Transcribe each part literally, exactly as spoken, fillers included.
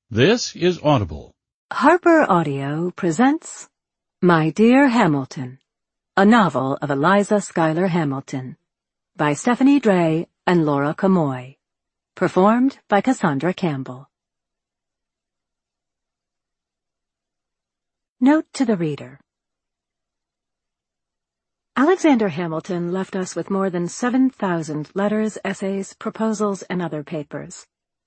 This is Audible. Harper Audio presents My Dear Hamilton, a novel of Eliza Schuyler Hamilton, by Stephanie Dray and Laura Camoy, performed by Cassandra Campbell. Note to the reader. Alexander Hamilton left us with more than seven thousand letters, essays, proposals, and other papers.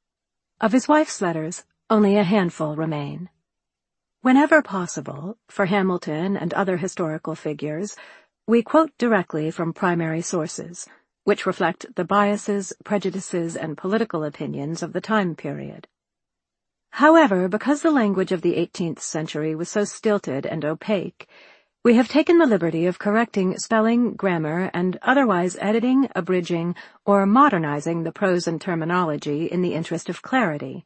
Of his wife's letters, only a handful remain. Whenever possible, for Hamilton and other historical figures, we quote directly from primary sources, which reflect the biases, prejudices, and political opinions of the time period. However, because the language of the eighteenth century was so stilted and opaque, we have taken the liberty of correcting spelling, grammar, and otherwise editing, abridging, or modernizing the prose and terminology in the interest of clarity.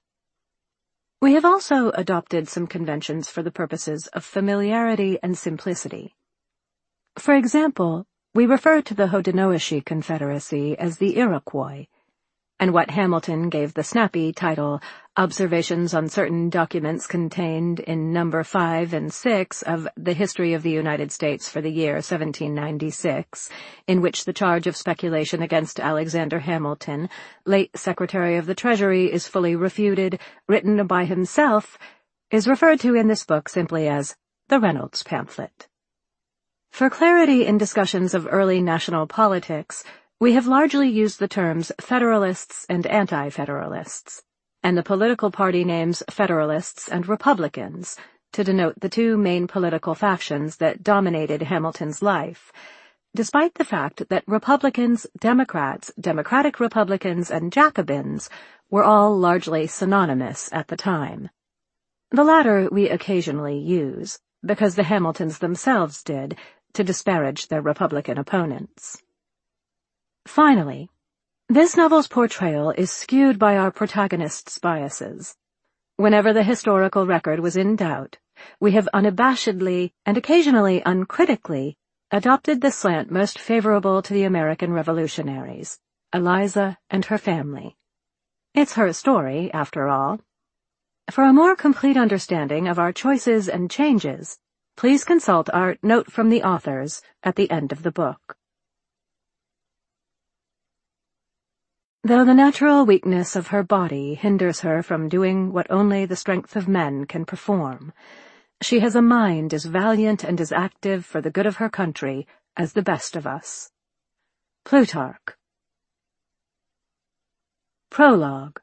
We have also adopted some conventions for the purposes of familiarity and simplicity. For example, we refer to the Haudenosaunee Confederacy as the Iroquois, and what Hamilton gave the snappy title Observations on Certain Documents Contained in Number five and six of The History of the United States for the Year seventeen ninety-six, in which the charge of speculation against Alexander Hamilton, late Secretary of the Treasury, is fully refuted, written by himself, is referred to in this book simply as the Reynolds Pamphlet. For clarity in discussions of early national politics, we have largely used the terms Federalists and Anti-Federalists, and the political party names Federalists and Republicans, to denote the two main political factions that dominated Hamilton's life, despite the fact that Republicans, Democrats, Democratic Republicans, and Jacobins were all largely synonymous at the time. The latter we occasionally use, because the Hamiltons themselves did, to disparage their Republican opponents. Finally, this novel's portrayal is skewed by our protagonist's biases. Whenever the historical record was in doubt, we have unabashedly, and occasionally uncritically, adopted the slant most favorable to the American revolutionaries, Eliza and her family. It's her story, after all. For a more complete understanding of our choices and changes, please consult our Note from the Authors at the end of the book. Though the natural weakness of her body hinders her from doing what only the strength of men can perform, she has a mind as valiant and as active for the good of her country as the best of us. Plutarch. Prologue.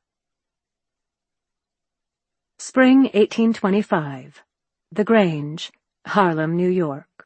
Spring eighteen twenty-five. The Grange, Harlem, New York.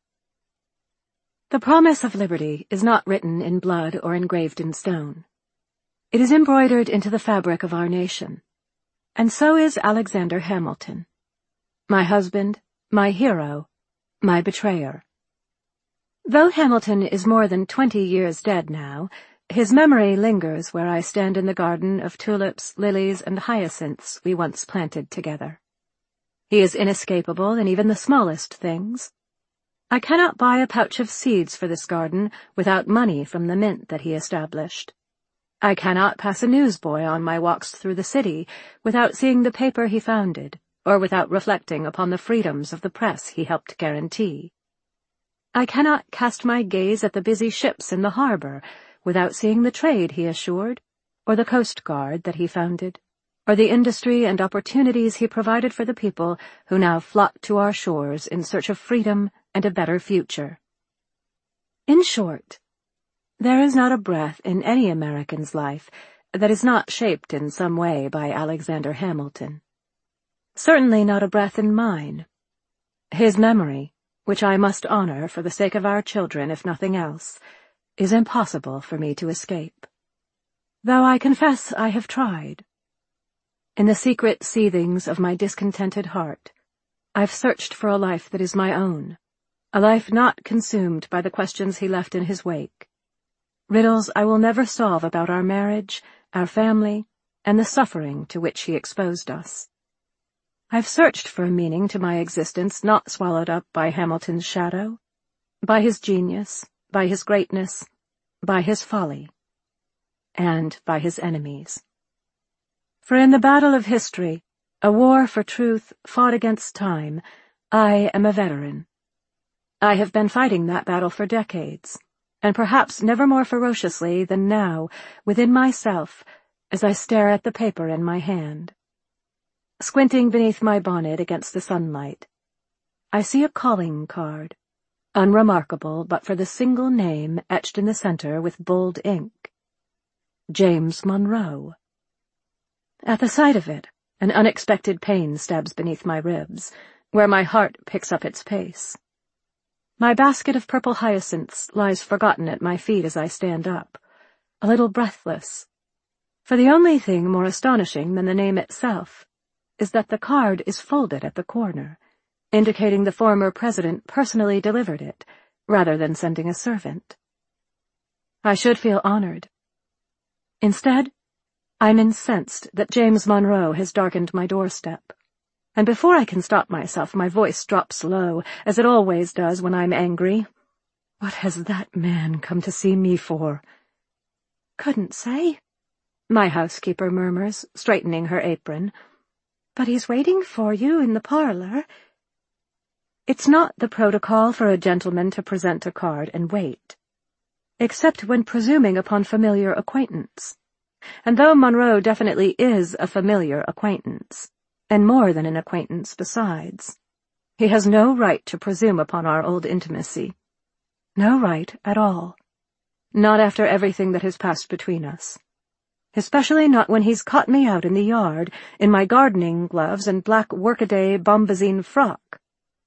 The promise of liberty is not written in blood or engraved in stone. It is embroidered into the fabric of our nation, and so is Alexander Hamilton, my husband, my hero, my betrayer. Though Hamilton is more than twenty years dead now, his memory lingers where I stand in the garden of tulips, lilies, and hyacinths we once planted together. He is inescapable in even the smallest things. I cannot buy a pouch of seeds for this garden without money from the mint that he established. I cannot pass a newsboy on my walks through the city without seeing the paper he founded, or without reflecting upon the freedoms of the press he helped guarantee. I cannot cast my gaze at the busy ships in the harbor without seeing the trade he assured, or the Coast Guard that he founded, or the industry and opportunities he provided for the people who now flock to our shores in search of freedom and a better future. In short, there is not a breath in any American's life that is not shaped in some way by Alexander Hamilton. Certainly not a breath in mine. His memory, which I must honor for the sake of our children if nothing else, is impossible for me to escape. Though I confess I have tried. In the secret seethings of my discontented heart, I've searched for a life that is my own, a life not consumed by the questions he left in his wake. Riddles I will never solve about our marriage, our family, and the suffering to which he exposed us. I've searched for a meaning to my existence not swallowed up by Hamilton's shadow, by his genius, by his greatness, by his folly, and by his enemies. For in the battle of history, A war for truth fought against time, I am a veteran. I have been fighting that battle for decades, and perhaps never more ferociously than now, within myself, as I stare at the paper in my hand. Squinting beneath my bonnet against the sunlight, I see a calling card, unremarkable but for the single name etched in the center with bold ink. James Monroe. At the sight of it, an unexpected pain stabs beneath my ribs, where my heart picks up its pace. My basket of purple hyacinths lies forgotten at my feet as I stand up, a little breathless. For the only thing more astonishing than the name itself is that the card is folded at the corner, indicating the former president personally delivered it, rather than sending a servant. I should feel honored. Instead, I'm incensed that James Monroe has darkened my doorstep, and before I can stop myself, my voice drops low, as it always does when I'm angry. What has that man come to see me for? Couldn't say, my housekeeper murmurs, straightening her apron. But he's waiting for you in the parlor. It's not the protocol for a gentleman to present a card and wait, except when presuming upon familiar acquaintance. And though Monroe definitely is a familiar acquaintance, and more than an acquaintance besides, he has no right to presume upon our old intimacy. No right at all. Not after everything that has passed between us. Especially not when he's caught me out in the yard, in my gardening gloves and black workaday bombazine frock.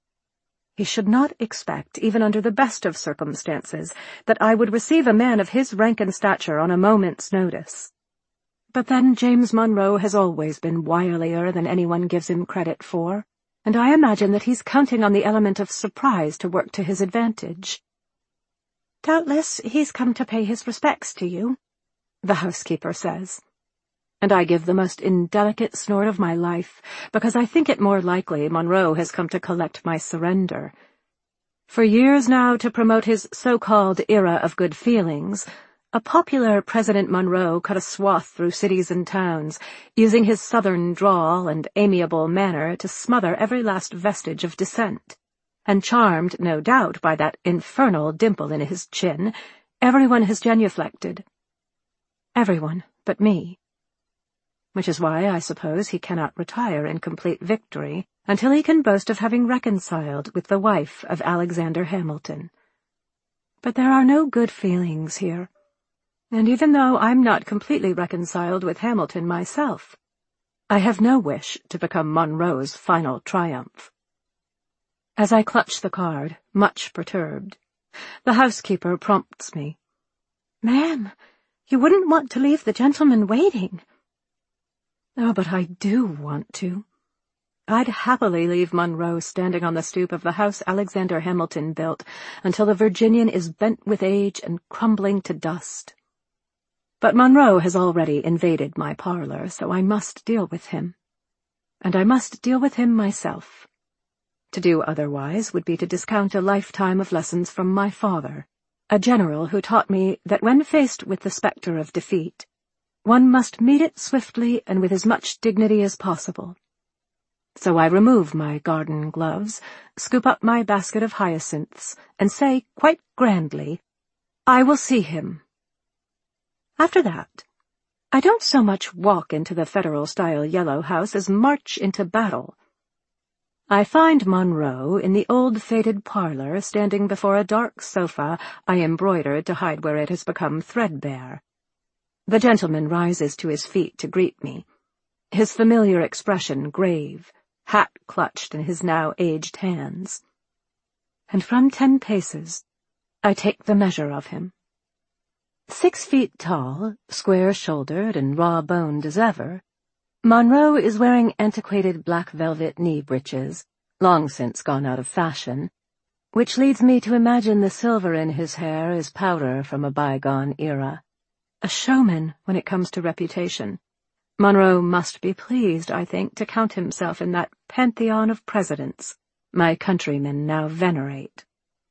He should not expect, even under the best of circumstances, that I would receive a man of his rank and stature on a moment's notice. But then James Monroe has always been wilier than anyone gives him credit for, and I imagine that he's counting on the element of surprise to work to his advantage. Doubtless he's come to pay his respects to you, the housekeeper says, and I give the most indelicate snort of my life, because I think it more likely Monroe has come to collect my surrender. For years now, to promote his so-called era of good feelings, a popular President Monroe cut a swath through cities and towns, using his southern drawl and amiable manner to smother every last vestige of dissent, and charmed, no doubt, by that infernal dimple in his chin, everyone has genuflected. Everyone but me. Which is why, I suppose, he cannot retire in complete victory until he can boast of having reconciled with the wife of Alexander Hamilton. But there are no good feelings here, and even though I'm not completely reconciled with Hamilton myself, I have no wish to become Monroe's final triumph. As I clutch the card, much perturbed, the housekeeper prompts me. Ma'am, you wouldn't want to leave the gentleman waiting. Oh, but I do want to. I'd happily leave Monroe standing on the stoop of the house Alexander Hamilton built until the Virginian is bent with age and crumbling to dust. But Monroe has already invaded my parlor, so I must deal with him. And I must deal with him myself. To do otherwise would be to discount a lifetime of lessons from my father, a general who taught me that when faced with the specter of defeat, one must meet it swiftly and with as much dignity as possible. So I remove my garden gloves, scoop up my basket of hyacinths, and say, quite grandly, I will see him. After that, I don't so much walk into the Federal-style Yellow House as march into battle. I find Monroe in the old faded parlor, standing before a dark sofa I embroidered to hide where it has become threadbare. The gentleman rises to his feet to greet me, his familiar expression grave, hat clutched in his now aged hands. And from ten paces, I take the measure of him. Six feet tall, square-shouldered and raw-boned as ever, Monroe is wearing antiquated black velvet knee breeches, long since gone out of fashion, which leads me to imagine the silver in his hair is powder from a bygone era. A showman when it comes to reputation, Monroe must be pleased, I think, to count himself in that pantheon of presidents my countrymen now venerate.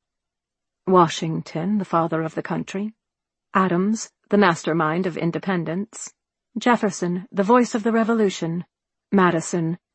Washington, the father of the country, Adams, the mastermind of independence, Jefferson, the voice of the Revolution, Madison,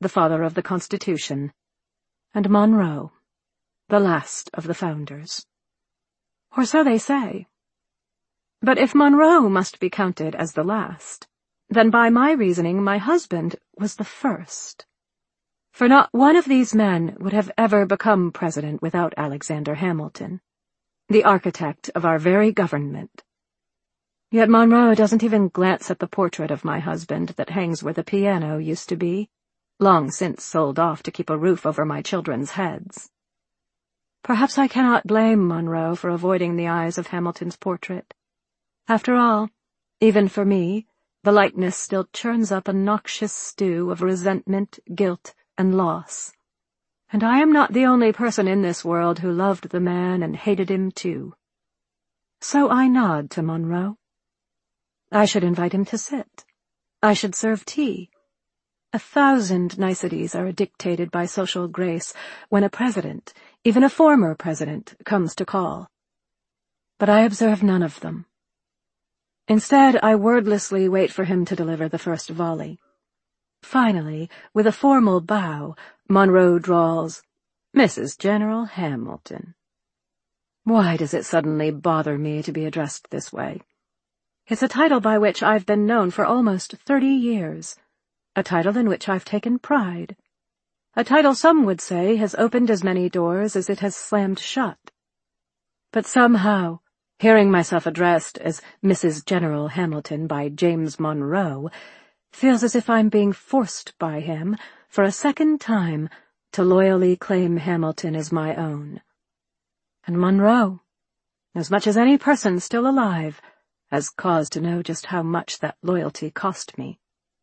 the father of the Constitution, and Monroe, the last of the founders. Or so they say. But if Monroe must be counted as the last, then by my reasoning my husband was the first. For not one of these men would have ever become president without Alexander Hamilton, the architect of our very government. Yet Monroe doesn't even glance at the portrait of my husband that hangs where the piano used to be, long since sold off to keep a roof over my children's heads. Perhaps I cannot blame Monroe for avoiding the eyes of Hamilton's portrait. After all, even for me, the likeness still churns up a noxious stew of resentment, guilt, and loss. And I am not the only person in this world who loved the man and hated him too. So I nod to Monroe. I should invite him to sit. I should serve tea. A thousand niceties are dictated by social grace when a president, even a former president, comes to call. But I observe none of them. Instead, I wordlessly wait for him to deliver the first volley. Finally, with a formal bow, Monroe drawls, "Missus General Hamilton." Why does it suddenly bother me to be addressed this way? It's a title by which I've been known for almost thirty years, a title in which I've taken pride, a title some would say has opened as many doors as it has slammed shut. But somehow, hearing myself addressed as Missus General Hamilton by James Monroe feels as if I'm being forced by him, for a second time, to loyally claim Hamilton as my own. And Monroe, as much as any person still alive, has cause to know just how much that loyalty cost me.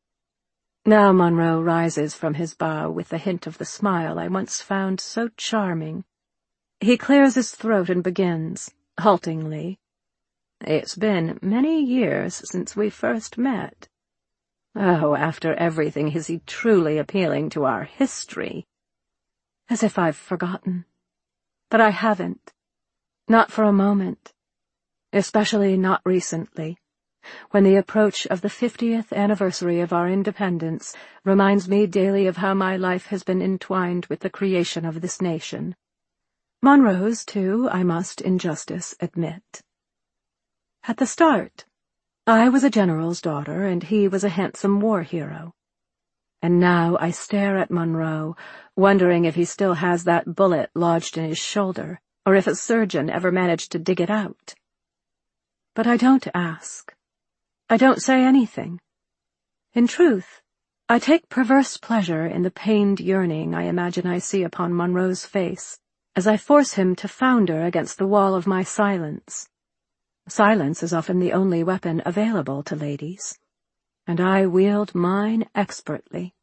Now Monroe rises from his bow with the hint of the smile I once found so charming. He clears his throat and begins, haltingly, "It's been many years since we first met." Oh, after everything, is he truly appealing to our history? As if I've forgotten. But I haven't. Not for a moment. Especially not recently, when the approach of the fiftieth anniversary of our independence reminds me daily of how my life has been entwined with the creation of this nation. Monroe's, too, I must, in justice, admit. At the start, I was a general's daughter, and he was a handsome war hero. And now I stare at Monroe, wondering if he still has that bullet lodged in his shoulder, or if a surgeon ever managed to dig it out. But I don't ask. I don't say anything. In truth, I take perverse pleasure in the pained yearning I imagine I see upon Monroe's face, as I force him to founder against the wall of my silence. Silence is often the only weapon available to ladies, and I wield mine expertly.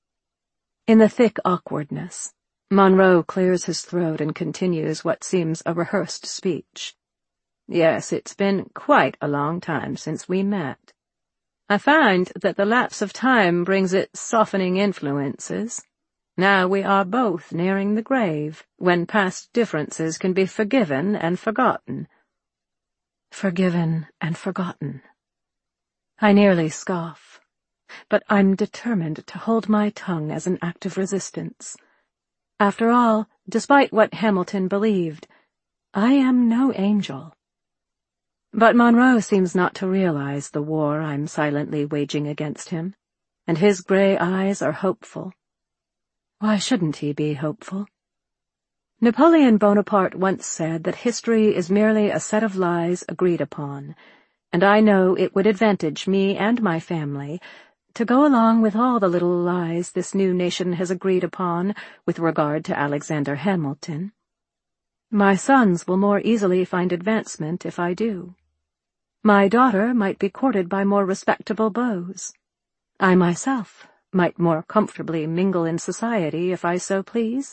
In the thick awkwardness, Monroe clears his throat and continues what seems a rehearsed speech. "Yes, it's been quite a long time since we met. I find that the lapse of time brings its softening influences. Now we are both nearing the grave, when past differences can be forgiven and forgotten." Forgiven and forgotten. I nearly scoff, but I'm determined to hold my tongue as an act of resistance. After all, despite what Hamilton believed, I am no angel. But Monroe seems not to realize the war I'm silently waging against him, and his gray eyes are hopeful. Why shouldn't he be hopeful? Napoleon Bonaparte once said that history is merely a set of lies agreed upon, and I know it would advantage me and my family to go along with all the little lies this new nation has agreed upon with regard to Alexander Hamilton. My sons will more easily find advancement if I do. My daughter might be courted by more respectable beaux. I myself might more comfortably mingle in society if I so please.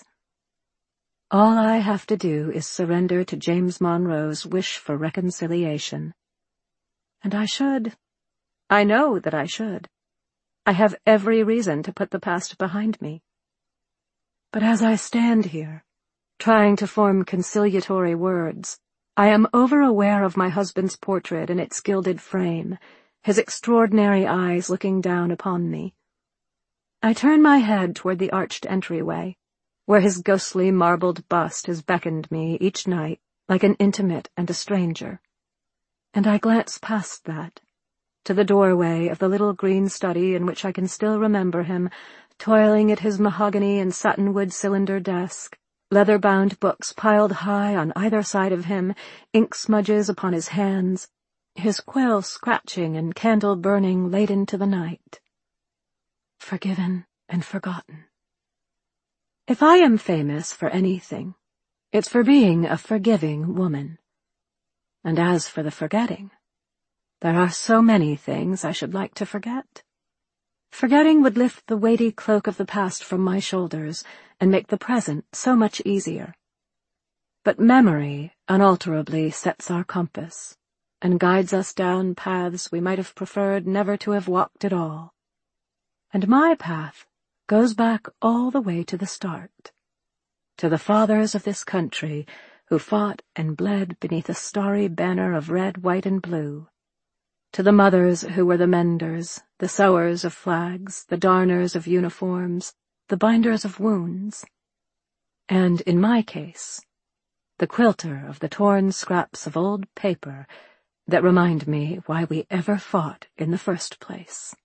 All I have to do is surrender to James Monroe's wish for reconciliation. And I should. I know that I should. I have every reason to put the past behind me. But as I stand here, trying to form conciliatory words, I am over-aware of my husband's portrait in its gilded frame, his extraordinary eyes looking down upon me. I turn my head toward the arched entryway, where his ghostly marbled bust has beckoned me each night like an intimate and a stranger. And I glance past that, to the doorway of the little green study in which I can still remember him, toiling at his mahogany and satinwood cylinder desk, leather-bound books piled high on either side of him, ink smudges upon his hands, his quill scratching and candle burning late into the night. Forgiven and forgotten. If I am famous for anything, it's for being a forgiving woman. And as for the forgetting, there are so many things I should like to forget. Forgetting would lift the weighty cloak of the past from my shoulders and make the present so much easier. But memory unalterably sets our compass and guides us down paths we might have preferred never to have walked at all. And my path goes back all the way to the start, to the fathers of this country who fought and bled beneath a starry banner of red, white, and blue, to the mothers who were the menders, the sewers of flags, the darners of uniforms, the binders of wounds, and, in my case, the quilter of the torn scraps of old paper that remind me why we ever fought in the first place.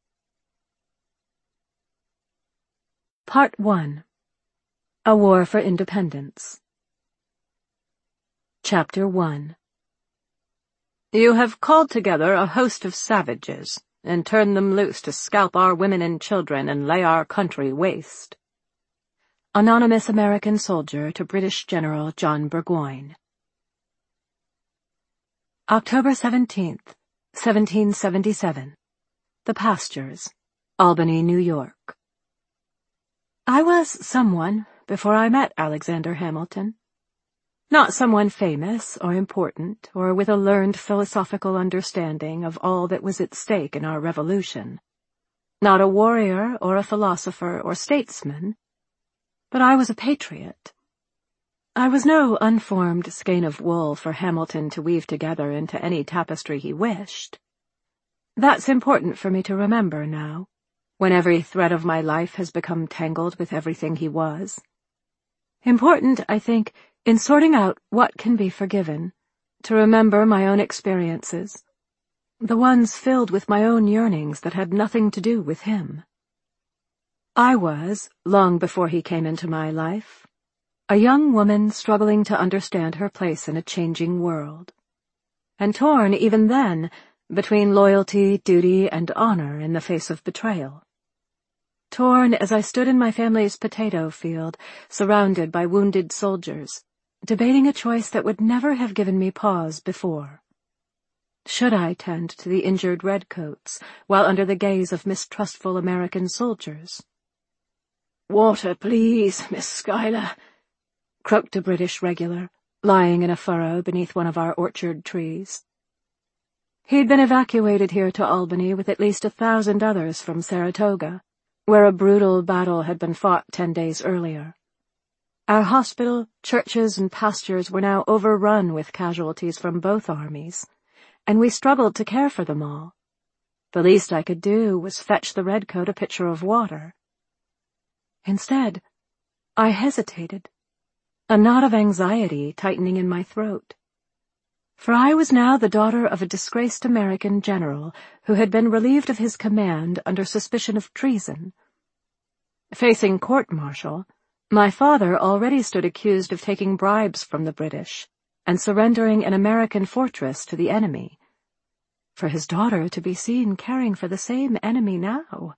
Part one. A War for Independence. Chapter one. You have called together a host of savages, and turned them loose to scalp our women and children and lay our country waste. Anonymous American Soldier to British General John Burgoyne. October seventeenth, seventeen seventy-seven. The Pastures, Albany, New York. I was someone before I met Alexander Hamilton. Not someone famous or important or with a learned philosophical understanding of all that was at stake in our revolution. Not a warrior or a philosopher or statesman, but I was a patriot. I was no unformed skein of wool for Hamilton to weave together into any tapestry he wished. That's important for me to remember now, when every thread of my life has become tangled with everything he was. Important, I think, in sorting out what can be forgiven, to remember my own experiences, the ones filled with my own yearnings that had nothing to do with him. I was, long before he came into my life, a young woman struggling to understand her place in a changing world, and torn even then between loyalty, duty, and honor in the face of betrayal. Torn as I stood in my family's potato field, surrounded by wounded soldiers, debating a choice that would never have given me pause before. Should I tend to the injured redcoats while under the gaze of mistrustful American soldiers? "Water, please, Miss Schuyler," croaked a British regular, lying in a furrow beneath one of our orchard trees. He'd been evacuated here to Albany with at least a thousand others from Saratoga, where a brutal battle had been fought ten days earlier. Our hospital, churches, and pastures were now overrun with casualties from both armies, and we struggled to care for them all. The least I could do was fetch the redcoat a pitcher of water. Instead, I hesitated, a knot of anxiety tightening in my throat. For I was now the daughter of a disgraced American general who had been relieved of his command under suspicion of treason. Facing court-martial, my father already stood accused of taking bribes from the British and surrendering an American fortress to the enemy. For his daughter to be seen caring for the same enemy now.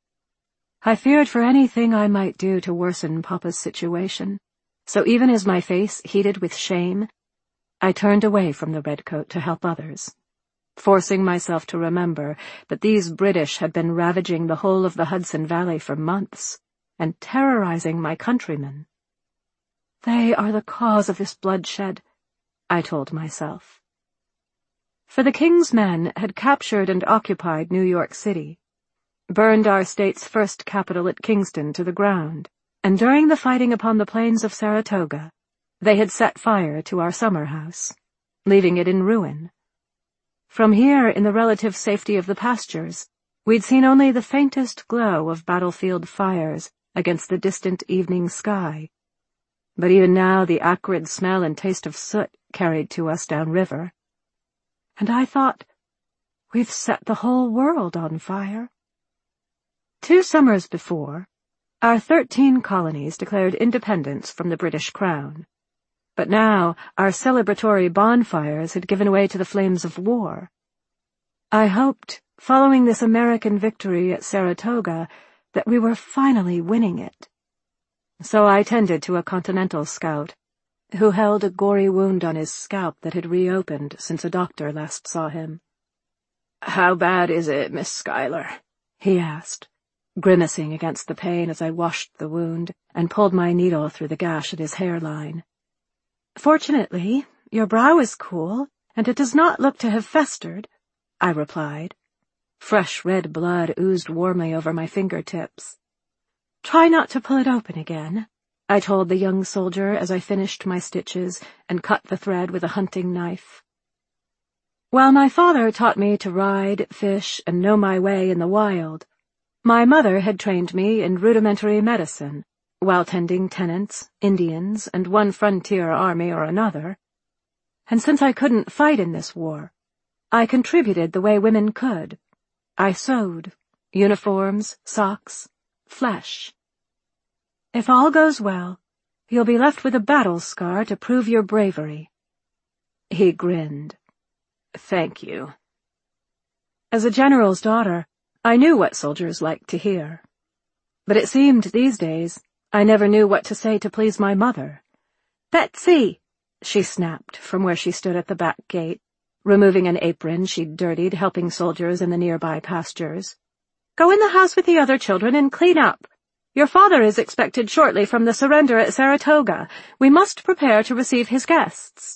I feared for anything I might do to worsen Papa's situation, so even as my face heated with shame, I turned away from the redcoat to help others, forcing myself to remember that these British had been ravaging the whole of the Hudson Valley for months and terrorizing my countrymen. They are the cause of this bloodshed, I told myself. For the King's men had captured and occupied New York City, burned our state's first capital at Kingston to the ground, and during the fighting upon the plains of Saratoga, they had set fire to our summer house, leaving it in ruin. From here, in the relative safety of the pastures, We'd seen only the faintest glow of battlefield fires against the distant evening sky, but even now the acrid smell and taste of soot carried to us downriver. And I thought, we've set the whole world on fire. Two summers before, our thirteen colonies declared independence from the British Crown, but now our celebratory bonfires had given way to the flames of war. I hoped, following this American victory at Saratoga, that we were finally winning it. So I tended to a Continental scout, who held a gory wound on his scalp that had reopened since a doctor last saw him. "How bad is it, Miss Schuyler?" he asked, grimacing against the pain as I washed the wound and pulled my needle through the gash at his hairline. "Fortunately, your brow is cool, and it does not look to have festered," I replied. Fresh red blood oozed warmly over my fingertips. "Try not to pull it open again," I told the young soldier as I finished my stitches and cut the thread with a hunting knife. While my father taught me to ride, fish, and know my way in the wild, my mother had trained me in rudimentary medicine, while tending tenants, Indians, and one frontier army or another. And since I couldn't fight in this war, I contributed the way women could. I sewed, uniforms, socks, flesh. If all goes well, you'll be left with a battle scar to prove your bravery. He grinned. "Thank you." As a general's daughter, I knew what soldiers liked to hear. But it seemed these days I never knew what to say to please my mother. "Betsy!" she snapped from where she stood at the back gate, removing an apron she'd dirtied helping soldiers in the nearby pastures. "Go in the house with the other children and clean up. Your father is expected shortly from the surrender at Saratoga. We must prepare to receive his guests."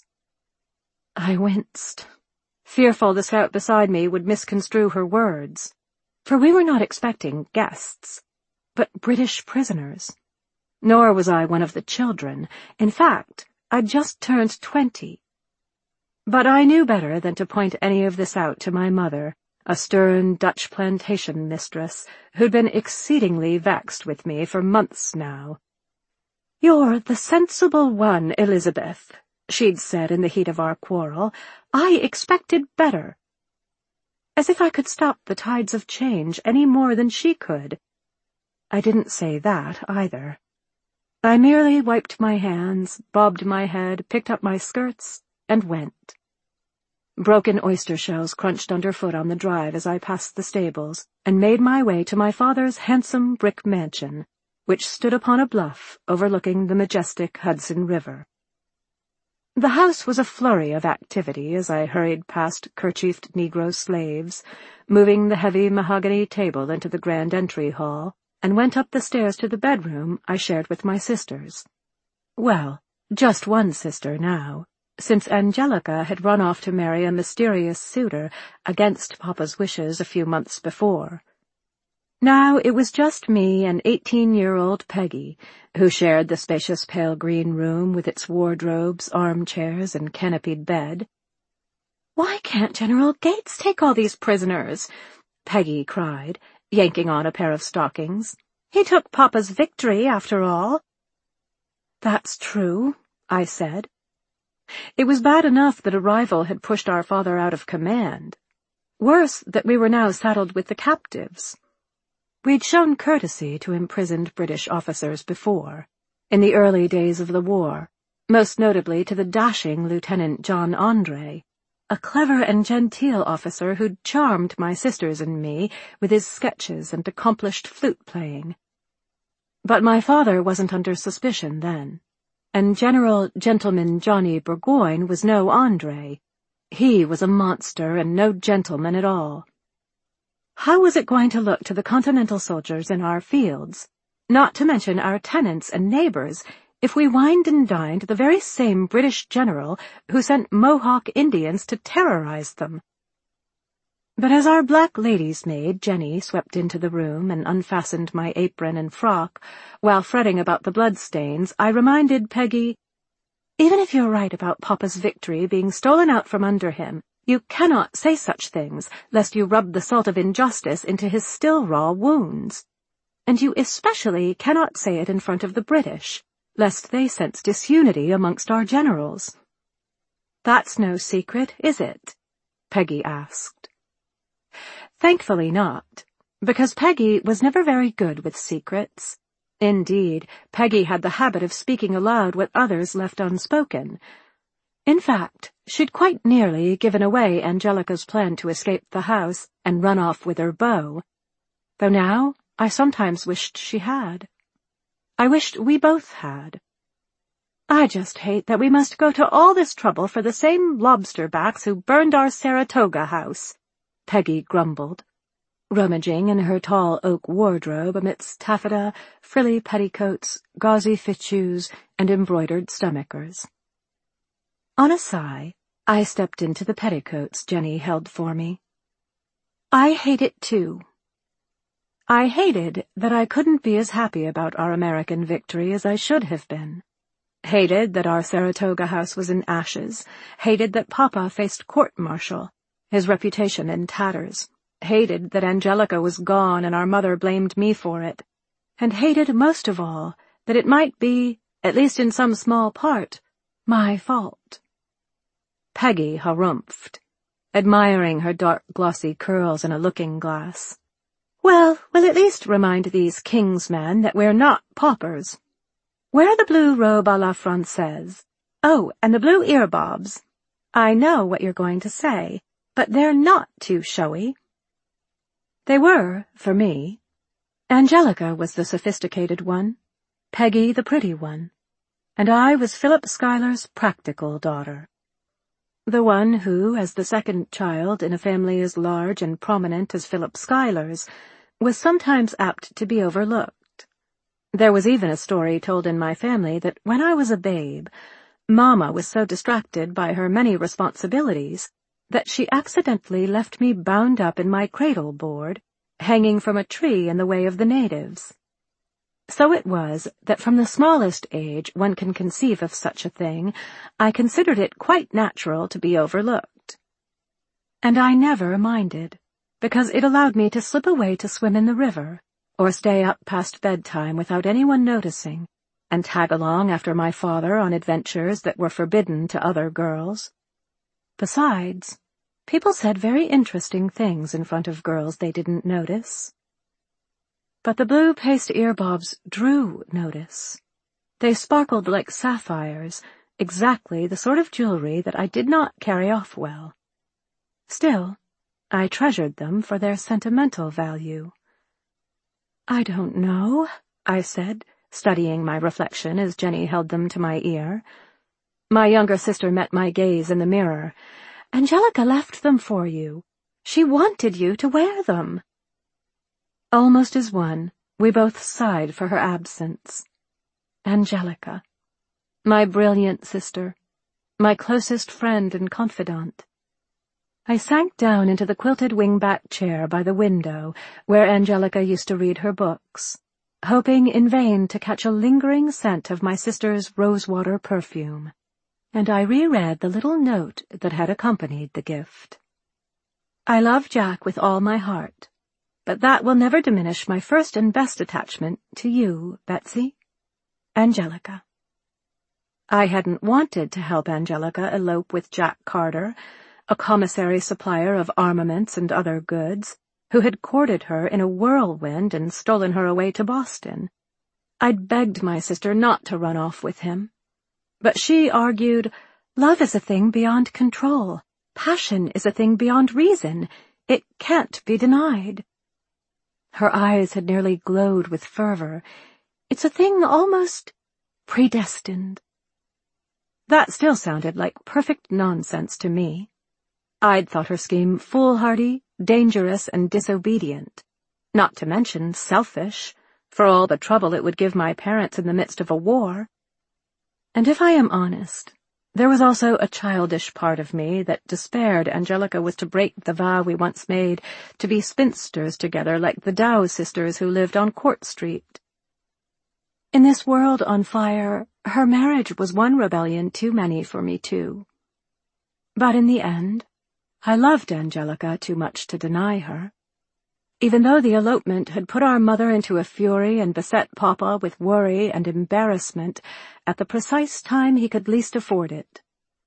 I winced, fearful the scout beside me would misconstrue her words, for we were not expecting guests, but British prisoners. Nor was I one of the children. In fact, I'd just turned twenty. But I knew better than to point any of this out to my mother, a stern Dutch plantation mistress who'd been exceedingly vexed with me for months now. "You're the sensible one, Elizabeth," she'd said in the heat of our quarrel. "I expected better." As if I could stop the tides of change any more than she could. I didn't say that, either. I merely wiped my hands, bobbed my head, picked up my skirts, and went. Broken oyster shells crunched underfoot on the drive as I passed the stables and made my way to my father's handsome brick mansion, which stood upon a bluff overlooking the majestic Hudson River. The house was a flurry of activity as I hurried past kerchiefed Negro slaves, moving the heavy mahogany table into the grand entry hall, and went up the stairs to the bedroom I shared with my sisters. Well, just one sister now, since Angelica had run off to marry a mysterious suitor against Papa's wishes a few months before. Now it was just me and eighteen-year-old Peggy, who shared the spacious pale green room with its wardrobes, armchairs, and canopied bed. "Why can't General Gates take all these prisoners?" Peggy cried, yanking on a pair of stockings. "He took Papa's victory, after all." "That's true," I said. It was bad enough that a rival had pushed our father out of command. Worse, that we were now saddled with the captives. We'd shown courtesy to imprisoned British officers before, in the early days of the war, most notably to the dashing Lieutenant John Andre, a clever and genteel officer who'd charmed my sisters and me with his sketches and accomplished flute-playing. But my father wasn't under suspicion then, and General Gentleman Johnny Burgoyne was no Andre. He was a monster and no gentleman at all. How was it going to look to the Continental soldiers in our fields, not to mention our tenants and neighbors, if we wined and dined the very same British general who sent Mohawk Indians to terrorize them? But as our black lady's maid, Jenny, swept into the room and unfastened my apron and frock, while fretting about the bloodstains, I reminded Peggy, "Even if you're right about Papa's victory being stolen out from under him, You cannot say such things, lest you rub the salt of injustice into his still raw wounds. And you especially cannot say it in front of the British, lest they sense disunity amongst our generals." "That's no secret, is it?" Peggy asked. Thankfully not, because Peggy was never very good with secrets. Indeed, Peggy had the habit of speaking aloud what others left unspoken. In fact, she'd quite nearly given away Angelica's plan to escape the house and run off with her beau, though now I sometimes wished she had. I wished we both had. "I just hate that we must go to all this trouble for the same lobster-backs who burned our Saratoga house," Peggy grumbled, rummaging in her tall oak wardrobe amidst taffeta, frilly petticoats, gauzy fichus, and embroidered stomachers. On a sigh, I stepped into the petticoats Jenny held for me. I hate it too. I hated that I couldn't be as happy about our American victory as I should have been. Hated that our Saratoga house was in ashes, hated that Papa faced court-martial, his reputation in tatters, hated that Angelica was gone and our mother blamed me for it, and hated most of all that it might be, at least in some small part, my fault. Peggy harumphed, admiring her dark glossy curls in a looking-glass. "Well, we'll at least remind these king's men that we're not paupers. Wear the blue robe à la Française. Oh, and the blue earbobs. I know what you're going to say, but they're not too showy." They were, for me. Angelica was the sophisticated one, Peggy the pretty one, and I was Philip Schuyler's practical daughter. The one who, as the second child in a family as large and prominent as Philip Schuyler's, was sometimes apt to be overlooked. There was even a story told in my family that when I was a babe, Mamma was so distracted by her many responsibilities that she accidentally left me bound up in my cradle board, hanging from a tree in the way of the natives. So it was that from the smallest age one can conceive of such a thing, I considered it quite natural to be overlooked. And I never minded, because it allowed me to slip away to swim in the river, or stay up past bedtime without anyone noticing, and tag along after my father on adventures that were forbidden to other girls. Besides, people said very interesting things in front of girls they didn't notice. But the blue paste earbobs drew notice. They sparkled like sapphires, exactly the sort of jewelry that I did not carry off well. Still, I treasured them for their sentimental value. "I don't know," I said, studying my reflection as Jenny held them to my ear. My younger sister met my gaze in the mirror. "Angelica left them for you. She wanted you to wear them." Almost as one, we both sighed for her absence. Angelica, my brilliant sister, my closest friend and confidant. I sank down into the quilted wing-back chair by the window where Angelica used to read her books, hoping in vain to catch a lingering scent of my sister's rosewater perfume, and I reread the little note that had accompanied the gift. "I love Jack with all my heart, but that will never diminish my first and best attachment to you, Betsy. Angelica." I hadn't wanted to help Angelica elope with Jack Carter, a commissary supplier of armaments and other goods, who had courted her in a whirlwind and stolen her away to Boston. I'd begged my sister not to run off with him. But she argued, love is a thing beyond control. Passion is a thing beyond reason. It can't be denied. Her eyes had nearly glowed with fervor. It's a thing almost predestined. That still sounded like perfect nonsense to me. I'd thought her scheme foolhardy, dangerous, and disobedient, not to mention selfish, for all the trouble it would give my parents in the midst of a war. And if I am honest, there was also a childish part of me that despaired Angelica was to break the vow we once made to be spinsters together like the Dow sisters who lived on Court Street. In this world on fire, her marriage was one rebellion too many for me, too. But in the end, I loved Angelica too much to deny her. Even though the elopement had put our mother into a fury and beset Papa with worry and embarrassment at the precise time he could least afford it.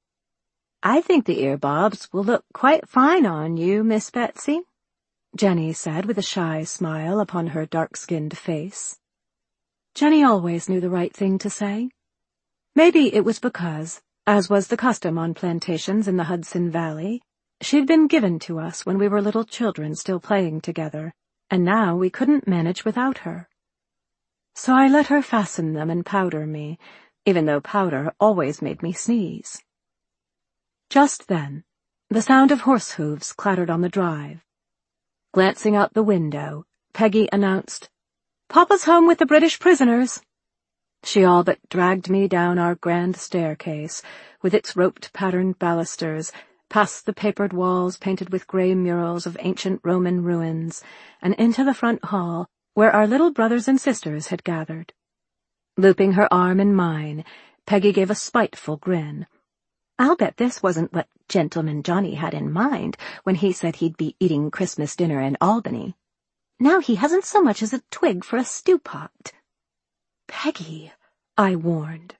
"I think the earbobs will look quite fine on you, Miss Betsy," Jenny said with a shy smile upon her dark-skinned face. Jenny always knew the right thing to say. Maybe it was because, as was the custom on plantations in the Hudson Valley, she'd been given to us when we were little children still playing together, and now we couldn't manage without her. So I let her fasten them and powder me, even though powder always made me sneeze. Just then, the sound of horse hooves clattered on the drive. Glancing out the window, Peggy announced, "Papa's home with the British prisoners." She all but dragged me down our grand staircase, with its roped-patterned balusters, past the papered walls painted with grey murals of ancient Roman ruins, and into the front hall, where our little brothers and sisters had gathered. Looping her arm in mine, Peggy gave a spiteful grin. "I'll bet this wasn't what Gentleman Johnny had in mind when he said he'd be eating Christmas dinner in Albany. Now he hasn't so much as a twig for a stew-pot." "Peggy," I warned.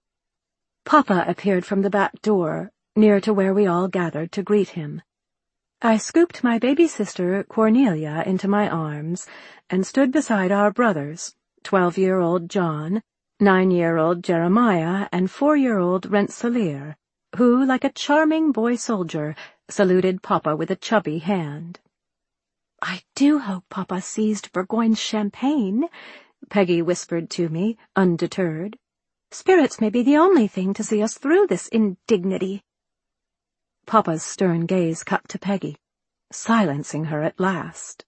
Papa appeared from the back door, near to where we all gathered to greet him. I scooped my baby sister, Cornelia, into my arms, and stood beside our brothers, twelve-year-old John, nine-year-old Jeremiah, and four-year-old Rensselaer, who, like a charming boy soldier, saluted Papa with a chubby hand. "I do hope Papa seized Burgoyne's champagne," Peggy whispered to me, undeterred. "Spirits may be the only thing to see us through this indignity." Papa's stern gaze cut to Peggy, silencing her at last.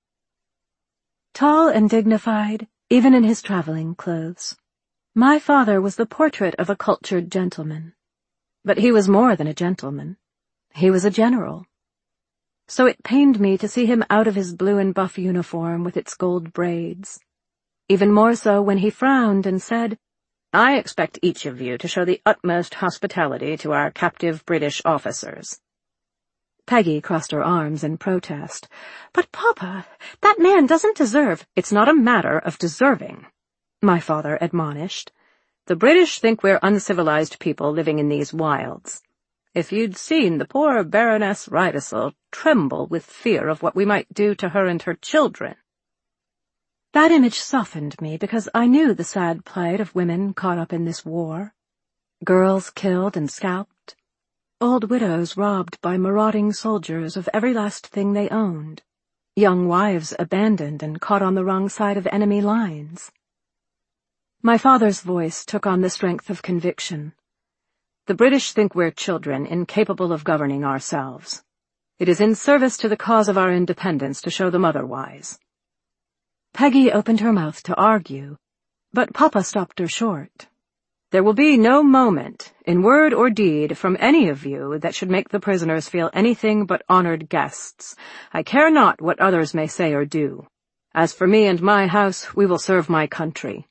Tall and dignified, even in his traveling clothes, my father was the portrait of a cultured gentleman. But he was more than a gentleman. He was a general. So it pained me to see him out of his blue and buff uniform with its gold braids. Even more so when he frowned and said, "I expect each of you to show the utmost hospitality to our captive British officers." Peggy crossed her arms in protest. "But, Papa, that man doesn't deserve—" "It's not a matter of deserving," my father admonished. "The British think we're uncivilized people living in these wilds. If you'd seen the poor Baroness Riedesel tremble with fear of what we might do to her and her children." That image softened me because I knew the sad plight of women caught up in this war. Girls killed and scalped. Old widows robbed by marauding soldiers of every last thing they owned. Young wives abandoned and caught on the wrong side of enemy lines. My father's voice took on the strength of conviction. "The British think we're children, incapable of governing ourselves. It is in service to the cause of our independence to show them otherwise." Peggy opened her mouth to argue, but Papa stopped her short. "There will be no moment, in word or deed, from any of you that should make the prisoners feel anything but honored guests. I care not what others may say or do. As for me and my house, we will serve my country."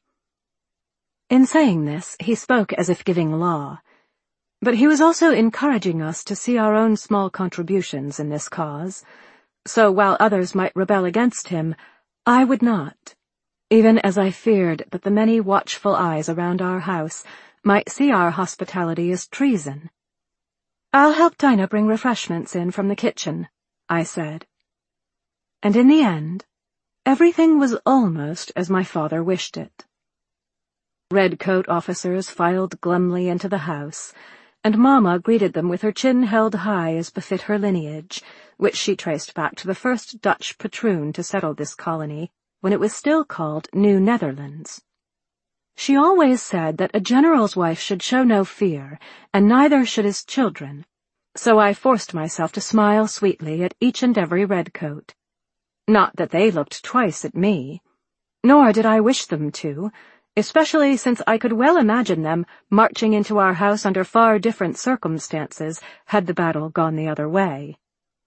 In saying this, he spoke as if giving law. But he was also encouraging us to see our own small contributions in this cause. So while others might rebel against him, I would not, even as I feared that the many watchful eyes around our house might see our hospitality as treason. "I'll help Dinah bring refreshments in from the kitchen," I said. And in the end, everything was almost as my father wished it. Redcoat officers filed glumly into the house, and Mama greeted them with her chin held high as befit her lineage, which she traced back to the first Dutch patroon to settle this colony, when it was still called New Netherlands. She always said that a general's wife should show no fear, and neither should his children, so I forced myself to smile sweetly at each and every redcoat. Not that they looked twice at me, nor did I wish them to, especially since I could well imagine them marching into our house under far different circumstances had the battle gone the other way.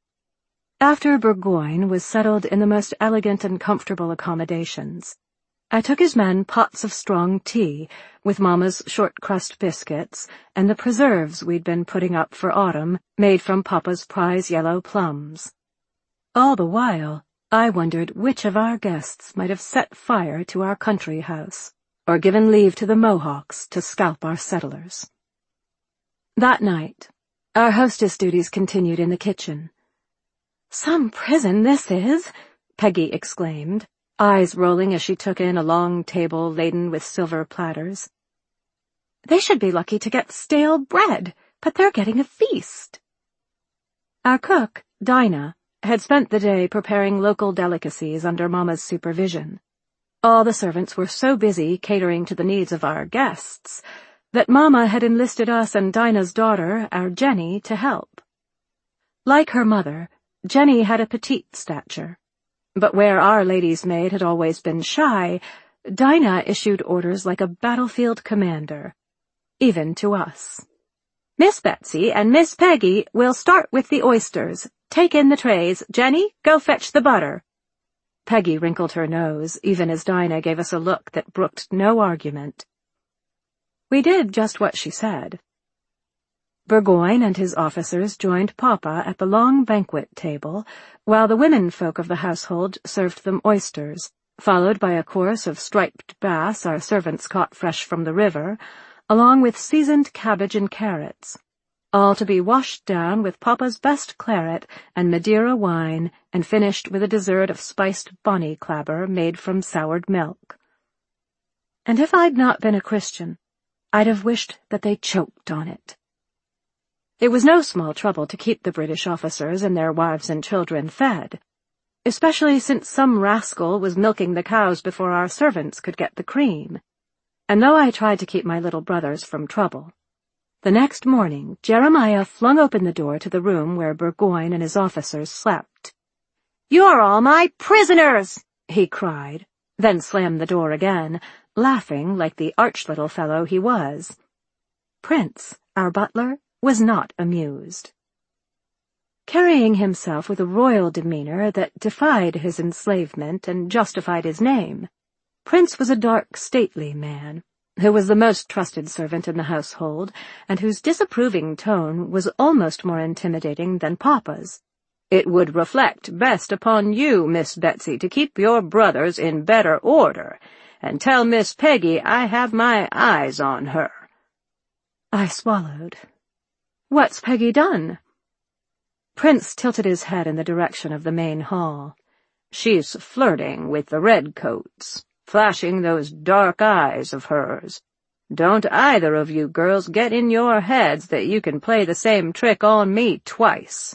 After Burgoyne was settled in the most elegant and comfortable accommodations, I took his men pots of strong tea, with Mama's short-crust biscuits, and the preserves we'd been putting up for autumn, made from Papa's prize yellow plums. All the while, I wondered which of our guests might have set fire to our country house, or given leave to the Mohawks to scalp our settlers. That night, our hostess duties continued in the kitchen. "Some prison this is," Peggy exclaimed, eyes rolling as she took in a long table laden with silver platters. "They should be lucky to get stale bread, but they're getting a feast." Our cook, Dinah, had spent the day preparing local delicacies under Mama's supervision. All the servants were so busy catering to the needs of our guests that Mama had enlisted us and Dinah's daughter, our Jenny, to help. Like her mother, Jenny had a petite stature, but where our lady's maid had always been shy, Dinah issued orders like a battlefield commander, even to us. "Miss Betsy and Miss Peggy will start with the oysters. Take in the trays. Jenny, go fetch the butter." Peggy wrinkled her nose, even as Dinah gave us a look that brooked no argument. We did just what she said. Burgoyne and his officers joined Papa at the long banquet table, while the women folk of the household served them oysters, followed by a course of striped bass our servants caught fresh from the river, along with seasoned cabbage and carrots, all to be washed down with Papa's best claret and Madeira wine and finished with a dessert of spiced bonny clabber made from soured milk. And if I'd not been a Christian, I'd have wished that they choked on it. It was no small trouble to keep the British officers and their wives and children fed, especially since some rascal was milking the cows before our servants could get the cream. And though I tried to keep my little brothers from trouble, the next morning Jeremiah flung open the door to the room where Burgoyne and his officers slept. "You're all my prisoners!" he cried, then slammed the door again, laughing like the arch little fellow he was. Prince, our butler, was not amused. Carrying himself with a royal demeanor that defied his enslavement and justified his name, Prince was a dark, stately man, who was the most trusted servant in the household, and whose disapproving tone was almost more intimidating than Papa's. "It would reflect best upon you, Miss Betsy, to keep your brothers in better order, and tell Miss Peggy I have my eyes on her." I swallowed. "What's Peggy done?" Prince tilted his head in the direction of the main hall. "She's flirting with the redcoats, flashing those dark eyes of hers. Don't either of you girls get in your heads that you can play the same trick on me twice."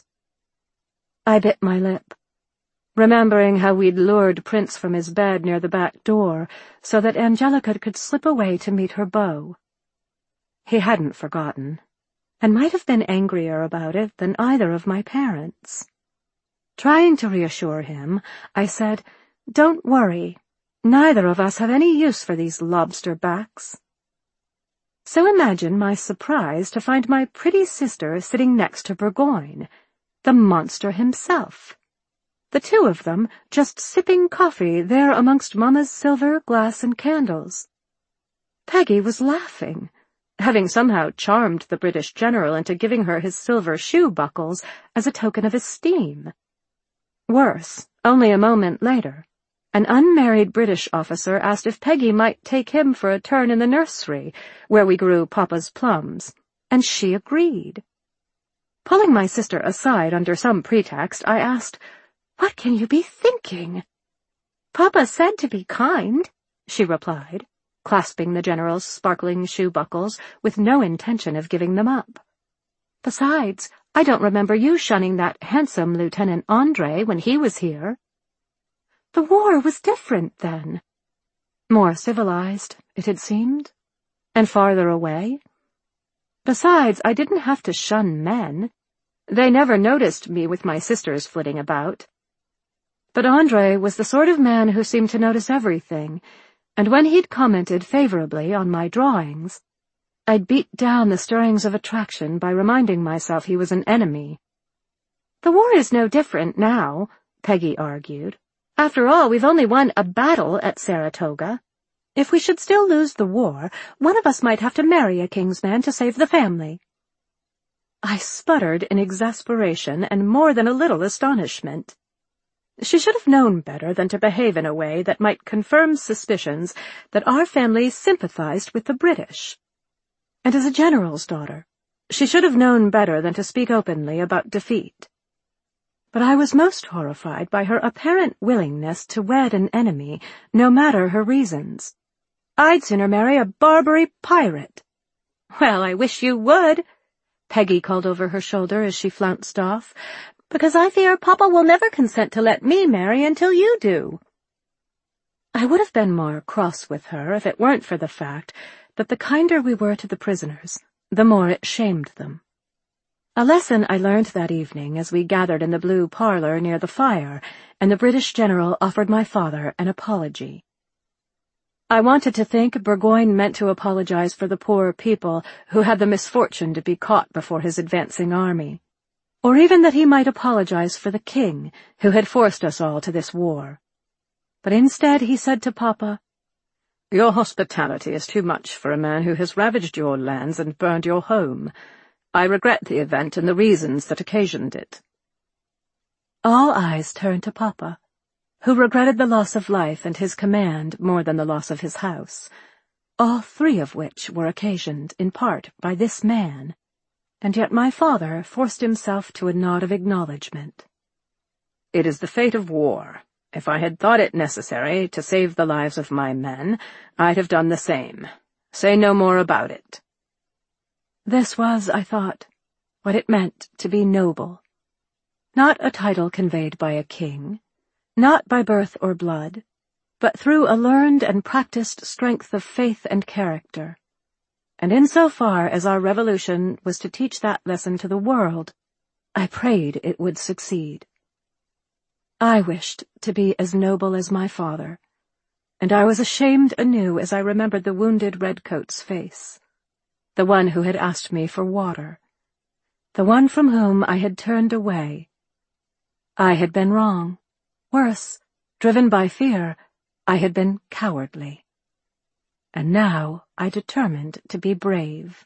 I bit my lip, remembering how we'd lured Prince from his bed near the back door so that Angelica could slip away to meet her beau. He hadn't forgotten, and might have been angrier about it than either of my parents. Trying to reassure him, I said, "Don't worry. Neither of us have any use for these lobster backs." So imagine my surprise to find my pretty sister sitting next to Burgoyne, the monster himself. The two of them just sipping coffee there amongst Mama's silver, glass, and candles. Peggy was laughing, having somehow charmed the British general into giving her his silver shoe buckles as a token of esteem. Worse, only a moment later, an unmarried British officer asked if Peggy might take him for a turn in the nursery, where we grew Papa's plums, and she agreed. Pulling my sister aside under some pretext, I asked, "What can you be thinking?" "Papa said to be kind," she replied, clasping the general's sparkling shoe buckles with no intention of giving them up. "Besides, I don't remember you shunning that handsome Lieutenant Andre when he was here." The war was different then. More civilized, it had seemed, and farther away. Besides, I didn't have to shun men. They never noticed me with my sisters flitting about. But Andre was the sort of man who seemed to notice everything, and when he'd commented favorably on my drawings, I'd beat down the stirrings of attraction by reminding myself he was an enemy. "The war is no different now," Peggy argued. "After all, we've only won a battle at Saratoga. If we should still lose the war, one of us might have to marry a king's man to save the family." I sputtered in exasperation and more than a little astonishment. She should have known better than to behave in a way that might confirm suspicions that our family sympathized with the British. And as a general's daughter, she should have known better than to speak openly about defeat. But I was most horrified by her apparent willingness to wed an enemy, no matter her reasons. "I'd sooner marry a Barbary pirate." "Well, I wish you would," Peggy called over her shoulder as she flounced off, "because I fear Papa will never consent to let me marry until you do." I would have been more cross with her if it weren't for the fact that the kinder we were to the prisoners, the more it shamed them. A lesson I learned that evening as we gathered in the blue parlor near the fire, and the British general offered my father an apology. I wanted to think Burgoyne meant to apologize for the poor people who had the misfortune to be caught before his advancing army, or even that he might apologize for the king who had forced us all to this war. But instead he said to Papa, "Your hospitality is too much for a man who has ravaged your lands and burned your home. I regret the event and the reasons that occasioned it." All eyes turned to Papa, who regretted the loss of life and his command more than the loss of his house, all three of which were occasioned, in part, by this man, and yet my father forced himself to a nod of acknowledgment. "It is the fate of war. If I had thought it necessary to save the lives of my men, I'd have done the same. Say no more about it." This was, I thought, what it meant to be noble. Not a title conveyed by a king, not by birth or blood, but through a learned and practiced strength of faith and character. And in so far as our revolution was to teach that lesson to the world, I prayed it would succeed. I wished to be as noble as my father, and I was ashamed anew as I remembered the wounded redcoat's face, the one who had asked me for water, the one from whom I had turned away. I had been wrong. Worse, driven by fear, I had been cowardly. And now I determined to be brave.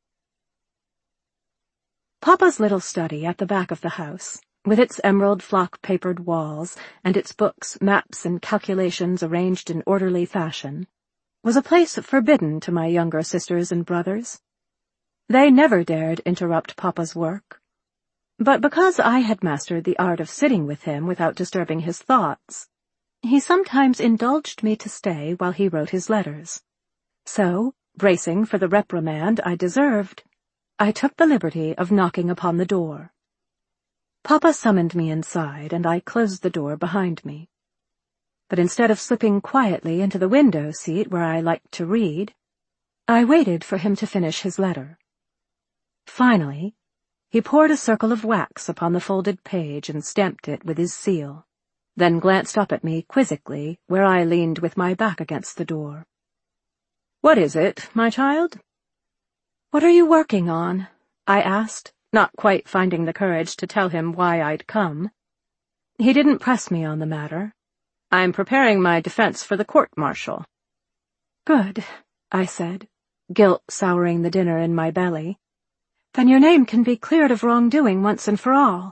Papa's little study at the back of the house, with its emerald flock-papered walls and its books, maps, and calculations arranged in orderly fashion, was a place forbidden to my younger sisters and brothers. They never dared interrupt Papa's work. But because I had mastered the art of sitting with him without disturbing his thoughts, he sometimes indulged me to stay while he wrote his letters. So, bracing for the reprimand I deserved, I took the liberty of knocking upon the door. Papa summoned me inside, and I closed the door behind me. But instead of slipping quietly into the window seat where I liked to read, I waited for him to finish his letter. Finally, he poured a circle of wax upon the folded page and stamped it with his seal, then glanced up at me quizzically where I leaned with my back against the door. "What is it, my child?" "What are you working on?" I asked, not quite finding the courage to tell him why I'd come. He didn't press me on the matter. "I'm preparing my defense for the court-martial." "Good," I said, guilt souring the dinner in my belly. "Then your name can be cleared of wrongdoing once and for all."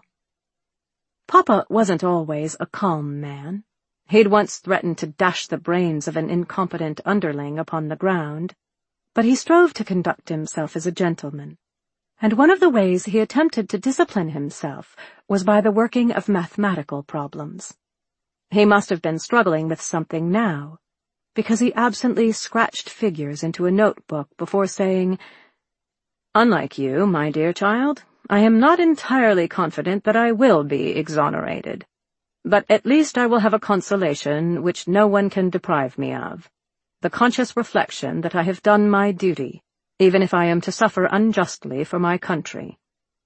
Papa wasn't always a calm man. He'd once threatened to dash the brains of an incompetent underling upon the ground, but he strove to conduct himself as a gentleman, and one of the ways he attempted to discipline himself was by the working of mathematical problems. He must have been struggling with something now, because he absently scratched figures into a notebook before saying, "Unlike you, my dear child, I am not entirely confident that I will be exonerated. But at least I will have a consolation which no one can deprive me of, the conscious reflection that I have done my duty, even if I am to suffer unjustly for my country."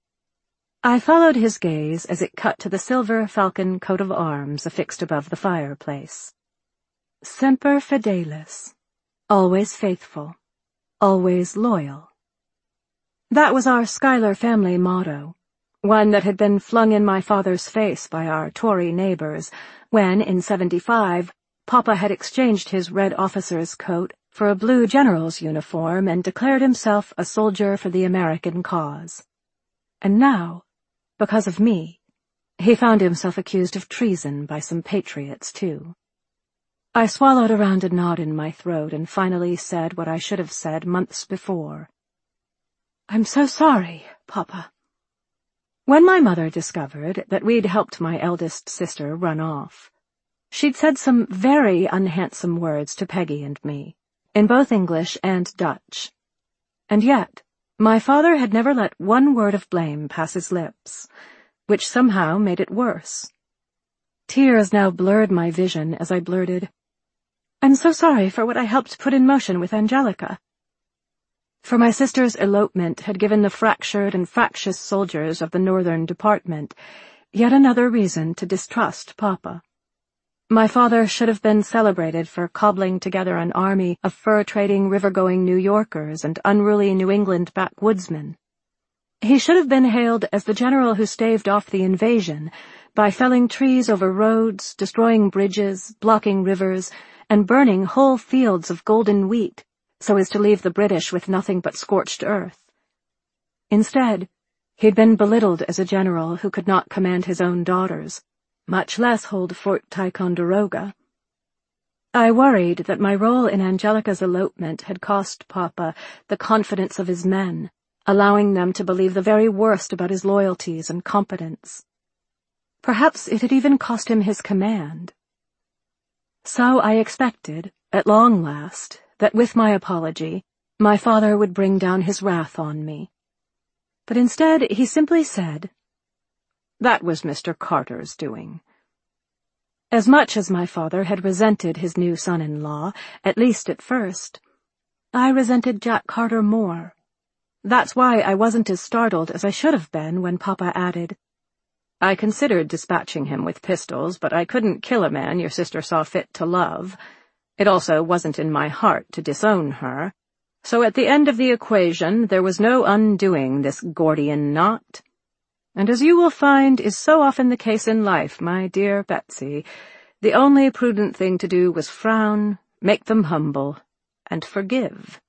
I followed his gaze as it cut to the silver falcon coat of arms affixed above the fireplace. Semper fidelis, always faithful, always loyal. That was our Schuyler family motto, one that had been flung in my father's face by our Tory neighbors when, in seventy-five, Papa had exchanged his red officer's coat for a blue general's uniform and declared himself a soldier for the American cause. And now, because of me, he found himself accused of treason by some patriots, too. I swallowed a rounded knot in my throat and finally said what I should have said months before. "I'm so sorry, Papa." When my mother discovered that we'd helped my eldest sister run off, she'd said some very unhandsome words to Peggy and me, in both English and Dutch. And yet, my father had never let one word of blame pass his lips, which somehow made it worse. Tears now blurred my vision as I blurted, "I'm so sorry for what I helped put in motion with Angelica." For my sister's elopement had given the fractured and fractious soldiers of the Northern Department yet another reason to distrust Papa. My father should have been celebrated for cobbling together an army of fur-trading, river-going New Yorkers and unruly New England backwoodsmen. He should have been hailed as the general who staved off the invasion by felling trees over roads, destroying bridges, blocking rivers, and burning whole fields of golden wheat, so as to leave the British with nothing but scorched earth. Instead, he'd been belittled as a general who could not command his own daughters, much less hold Fort Ticonderoga. I worried that my role in Angelica's elopement had cost Papa the confidence of his men, allowing them to believe the very worst about his loyalties and competence. Perhaps it had even cost him his command. So I expected, at long last, that with my apology, my father would bring down his wrath on me. But instead he simply said, "That was Mister Carter's doing." As much as my father had resented his new son-in-law, at least at first, I resented Jack Carter more. That's why I wasn't as startled as I should have been when Papa added, "I considered dispatching him with pistols, but I couldn't kill a man your sister saw fit to love. It also wasn't in my heart to disown her. So at the end of the equation, there was no undoing this Gordian knot. And as you will find is so often the case in life, my dear Betsy, the only prudent thing to do was frown, make them humble, and forgive."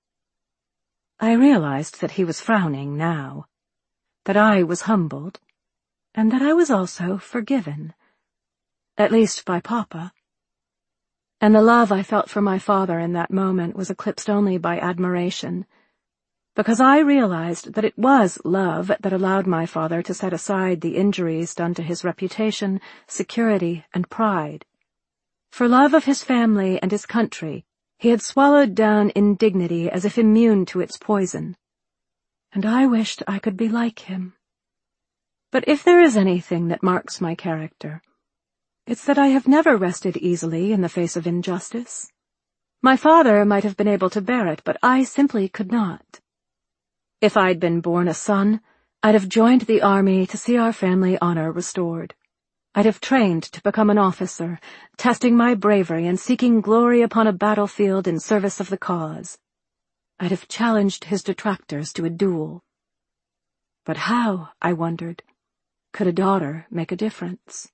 I realized that he was frowning now, that I was humbled, and that I was also forgiven, at least by Papa. And the love I felt for my father in that moment was eclipsed only by admiration, because I realized that it was love that allowed my father to set aside the injuries done to his reputation, security, and pride. For love of his family and his country, he had swallowed down indignity as if immune to its poison. And I wished I could be like him. But if there is anything that marks my character, it's that I have never rested easily in the face of injustice. My father might have been able to bear it, but I simply could not. If I'd been born a son, I'd have joined the army to see our family honor restored. I'd have trained to become an officer, testing my bravery and seeking glory upon a battlefield in service of the cause. I'd have challenged his detractors to a duel. But how, I wondered, could a daughter make a difference?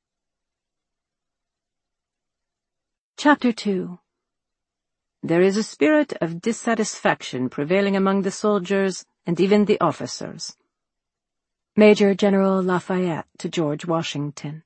Chapter two. There is a spirit of dissatisfaction prevailing among the soldiers and even the officers. Major General Lafayette to George Washington.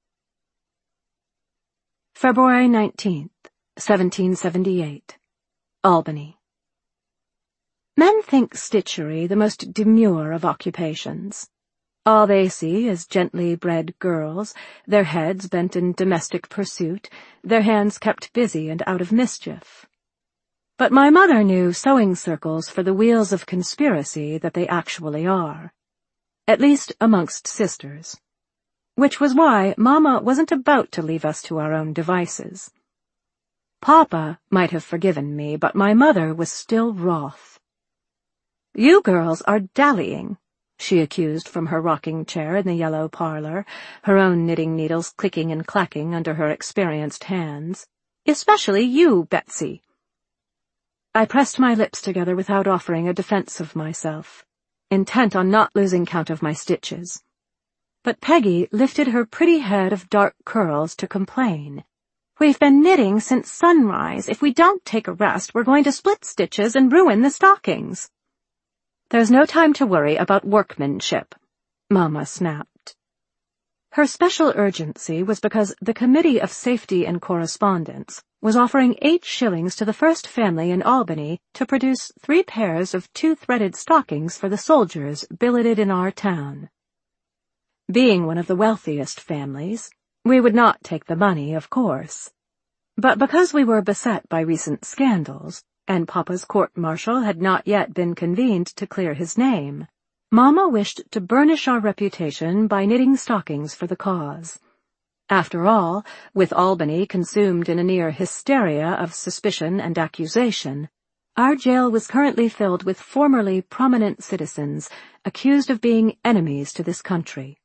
February nineteenth, seventeen seventy-eight. Albany. Men think stitchery the most demure of occupations. All they see is gently bred girls, their heads bent in domestic pursuit, their hands kept busy and out of mischief. But my mother knew sewing circles for the wheels of conspiracy that they actually are, at least amongst sisters, which was why Mama wasn't about to leave us to our own devices. Papa might have forgiven me, but my mother was still wroth. "You girls are dallying," she accused from her rocking chair in the yellow parlor, her own knitting needles clicking and clacking under her experienced hands. "Especially you, Betsy." I pressed my lips together without offering a defense of myself, intent on not losing count of my stitches. But Peggy lifted her pretty head of dark curls to complain, We've been knitting since sunrise. If we don't take a rest, we're going to split stitches and ruin the stockings. There's no time to worry about workmanship, Mama snapped. Her special urgency was because the Committee of Safety and Correspondence was offering eight shillings to the first family in Albany to produce three pairs of two-threaded stockings for the soldiers billeted in our town. Being one of the wealthiest families, we would not take the money, of course. But because we were beset by recent scandals, and Papa's court-martial had not yet been convened to clear his name, Mama wished to burnish our reputation by knitting stockings for the cause. After all, with Albany consumed in a near hysteria of suspicion and accusation, our jail was currently filled with formerly prominent citizens accused of being enemies to this country.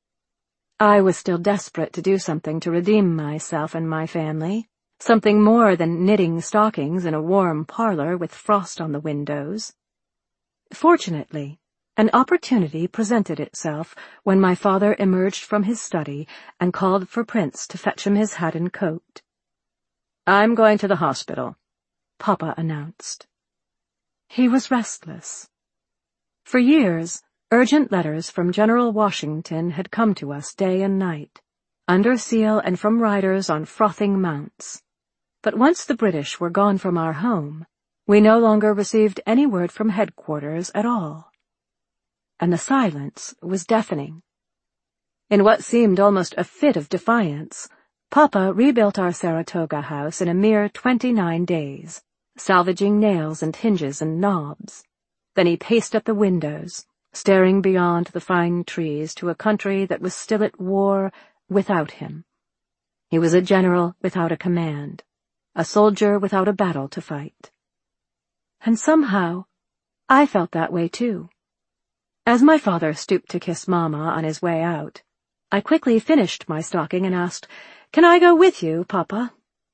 I was still desperate to do something to redeem myself and my family, something more than knitting stockings in a warm parlor with frost on the windows. Fortunately, an opportunity presented itself when my father emerged from his study and called for Prince to fetch him his hat and coat. "I'm going to the hospital," Papa announced. He was restless. For years, urgent letters from General Washington had come to us day and night, under seal and from riders on frothing mounts. But once the British were gone from our home, we no longer received any word from headquarters at all. And the silence was deafening. In what seemed almost a fit of defiance, Papa rebuilt our Saratoga house in a mere twenty-nine days, salvaging nails and hinges and knobs. Then he paced at the windows, staring beyond the fine trees to a country that was still at war without him. He was a general without a command, a soldier without a battle to fight. And somehow, I felt that way too. As my father stooped to kiss Mama on his way out, I quickly finished my stocking and asked, "Can I go with you, Papa?"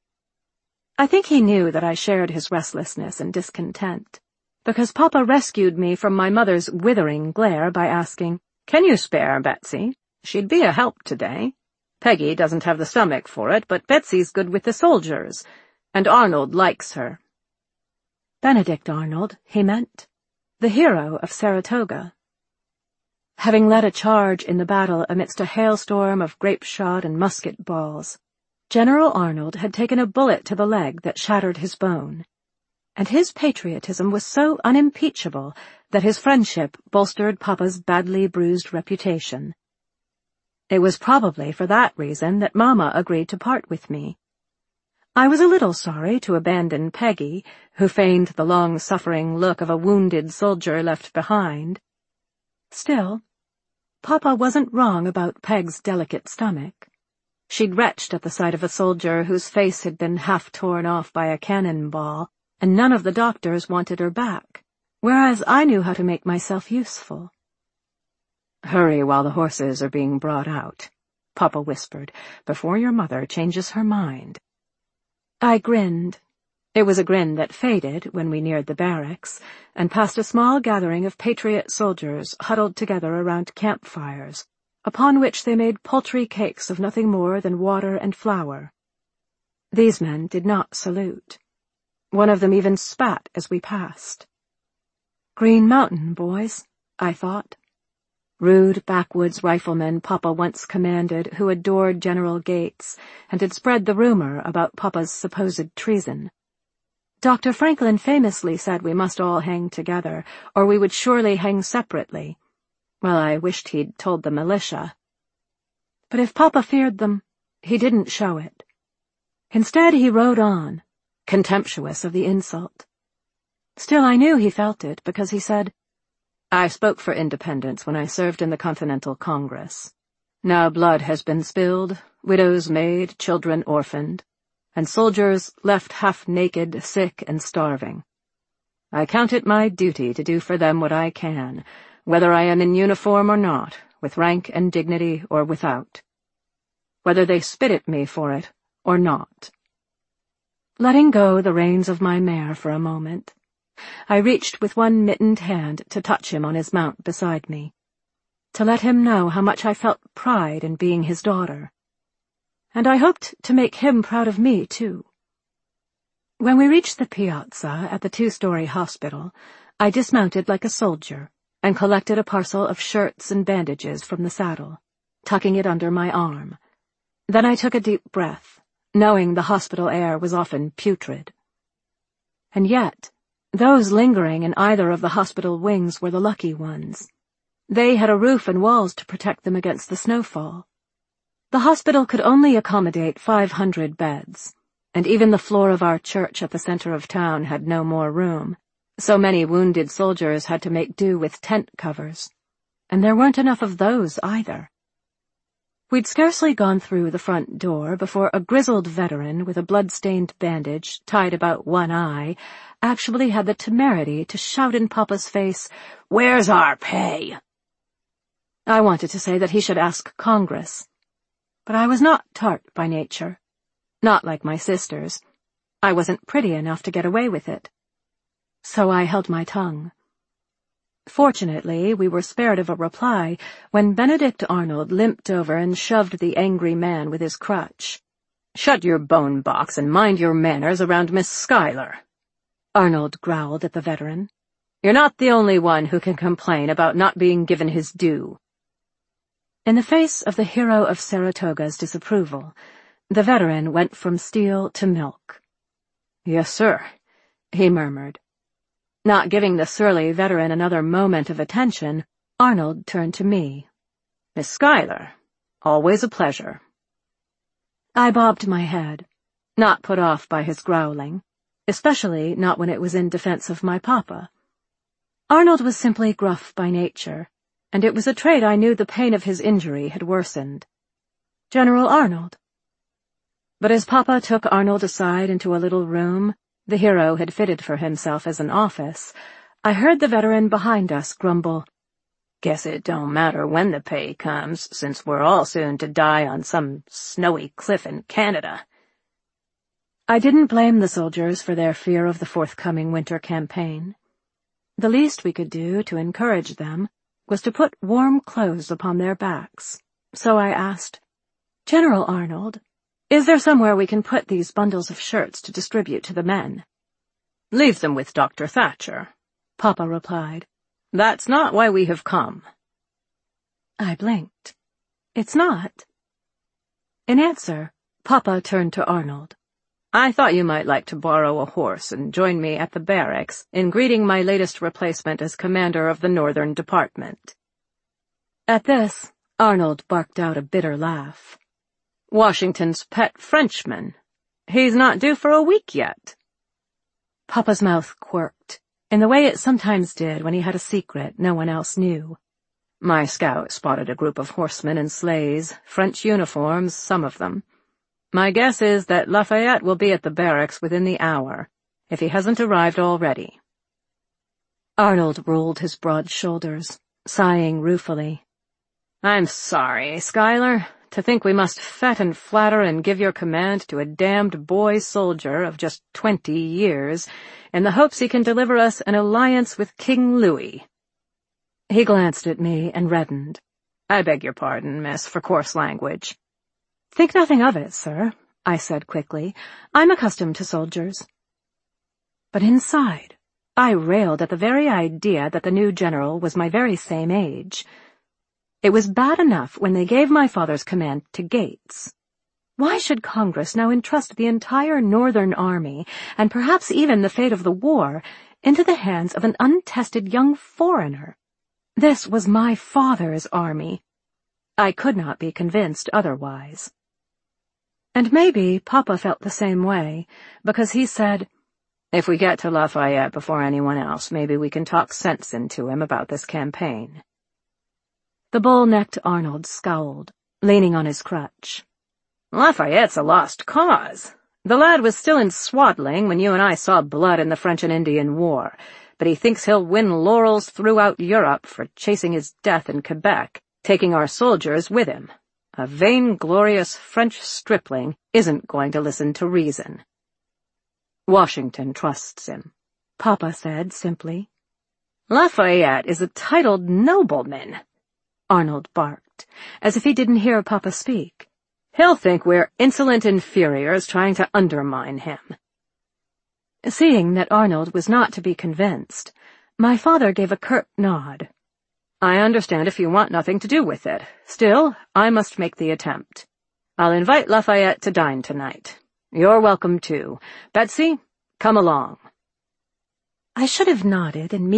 I think he knew that I shared his restlessness and discontent, because Papa rescued me from my mother's withering glare by asking, "Can you spare Betsy? She'd be a help today. Peggy doesn't have the stomach for it, but Betsy's good with the soldiers, and Arnold likes her." Benedict Arnold, he meant, the hero of Saratoga. Having led a charge in the battle amidst a hailstorm of grape-shot and musket balls, General Arnold had taken a bullet to the leg that shattered his bone, and his patriotism was so unimpeachable that his friendship bolstered Papa's badly bruised reputation. It was probably for that reason that Mama agreed to part with me. I was a little sorry to abandon Peggy, who feigned the long-suffering look of a wounded soldier left behind. Still, Papa wasn't wrong about Peg's delicate stomach. She'd retched at the sight of a soldier whose face had been half torn off by a cannonball, and none of the doctors wanted her back, whereas I knew how to make myself useful. "Hurry while the horses are being brought out," Papa whispered, "before your mother changes her mind." I grinned. It was a grin that faded when we neared the barracks, and passed a small gathering of patriot soldiers huddled together around campfires, upon which they made paltry cakes of nothing more than water and flour. These men did not salute. One of them even spat as we passed. Green Mountain boys, I thought. Rude backwoods riflemen Papa once commanded who adored General Gates and had spread the rumor about Papa's supposed treason. Doctor Franklin famously said we must all hang together, or we would surely hang separately. Well, I wished he'd told the militia. But if Papa feared them, he didn't show it. Instead, he rode on, contemptuous of the insult. Still, I knew he felt it, because he said, "I spoke for independence when I served in the Continental Congress. Now blood has been spilled, widows made, children orphaned, and soldiers left half-naked, sick, and starving. I count it my duty to do for them what I can, whether I am in uniform or not, with rank and dignity or without, whether they spit at me for it or not." Letting go the reins of my mare for a moment, I reached with one mittened hand to touch him on his mount beside me, to let him know how much I felt pride in being his daughter. and I hoped to make him proud of me, too. When we reached the piazza at the two-story hospital, I dismounted like a soldier and collected a parcel of shirts and bandages from the saddle, tucking it under my arm. Then I took a deep breath, knowing the hospital air was often putrid. And yet, those lingering in either of the hospital wings were the lucky ones. They had a roof and walls to protect them against the snowfall. The hospital could only accommodate five hundred beds, and even the floor of our church at the center of town had no more room. So many wounded soldiers had to make do with tent covers, and there weren't enough of those either. We'd scarcely gone through the front door before a grizzled veteran with a blood-stained bandage tied about one eye actually had the temerity to shout in Papa's face, "Where's our pay?" I wanted to say that he should ask Congress, but I was not tart by nature. Not like my sisters. I wasn't pretty enough to get away with it. So I held my tongue. Fortunately, we were spared of a reply when Benedict Arnold limped over and shoved the angry man with his crutch. "Shut your bone box and mind your manners around Miss Schuyler," Arnold growled at the veteran. "You're not the only one who can complain about not being given his due." In the face of the hero of Saratoga's disapproval, the veteran went from steel to milk. "Yes, sir," he murmured. Not giving the surly veteran another moment of attention, Arnold turned to me. "Miss Schuyler, always a pleasure." I bobbed my head, not put off by his growling, especially not when it was in defense of my papa. Arnold was simply gruff by nature, and it was a trait I knew the pain of his injury had worsened. General Arnold. But as Papa took Arnold aside into a little room the hero had fitted for himself as an office, I heard the veteran behind us grumble, "Guess it don't matter when the pay comes, since we're all soon to die on some snowy cliff in Canada." I didn't blame the soldiers for their fear of the forthcoming winter campaign. The least we could do to encourage them was to put warm clothes upon their backs, so I asked, "General Arnold, is there somewhere we can put these bundles of shirts to distribute to the men?" "Leave them with Doctor Thatcher," Papa replied. "That's not why we have come." I blinked. "It's not?" In answer, Papa turned to Arnold. "I thought you might like to borrow a horse and join me at the barracks in greeting my latest replacement as commander of the Northern Department." At this, Arnold barked out a bitter laugh. "Washington's pet Frenchman. He's not due for a week yet." Papa's mouth quirked, in the way it sometimes did when he had a secret no one else knew. "My scout spotted a group of horsemen in sleighs, French uniforms, some of them. My guess is that Lafayette will be at the barracks within the hour, if he hasn't arrived already." Arnold rolled his broad shoulders, sighing ruefully. "I'm sorry, Schuyler. To think we must fet and flatter and give your command to a damned boy soldier of just twenty years, in the hopes he can deliver us an alliance with King Louis." He glanced at me and reddened. "I beg your pardon, miss, for coarse language." "Think nothing of it, sir," I said quickly. "I'm accustomed to soldiers." But inside, I railed at the very idea that the new general was my very same age. It was bad enough when they gave my father's command to Gates. Why should Congress now entrust the entire Northern Army, and perhaps even the fate of the war, into the hands of an untested young foreigner? This was my father's army. I could not be convinced otherwise. And maybe Papa felt the same way, because he said, "If we get to Lafayette before anyone else, maybe we can talk sense into him about this campaign." The bull-necked Arnold scowled, leaning on his crutch. "Lafayette's a lost cause. The lad was still in swaddling when you and I saw blood in the French and Indian War, but he thinks he'll win laurels throughout Europe for chasing his death in Quebec, taking our soldiers with him. A vainglorious French stripling isn't going to listen to reason." "Washington trusts him," Papa said simply. "Lafayette is a titled nobleman," Arnold barked, as if he didn't hear Papa speak. He'll think we're insolent inferiors trying to undermine him." Seeing that Arnold was not to be convinced, my father gave a curt nod. "I understand if you want nothing to do with it. Still, I must make the attempt. I'll invite Lafayette to dine tonight. You're welcome, too. Betsy, come along." I should have nodded and